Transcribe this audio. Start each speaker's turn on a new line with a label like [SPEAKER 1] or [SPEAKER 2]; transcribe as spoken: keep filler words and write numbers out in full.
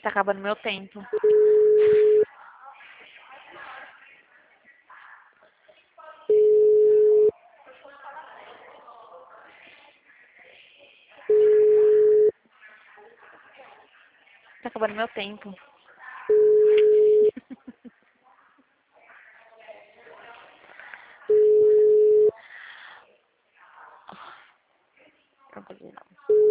[SPEAKER 1] Tá acabando meu tempo. Tá acabando meu tempo. Não vou fazer não.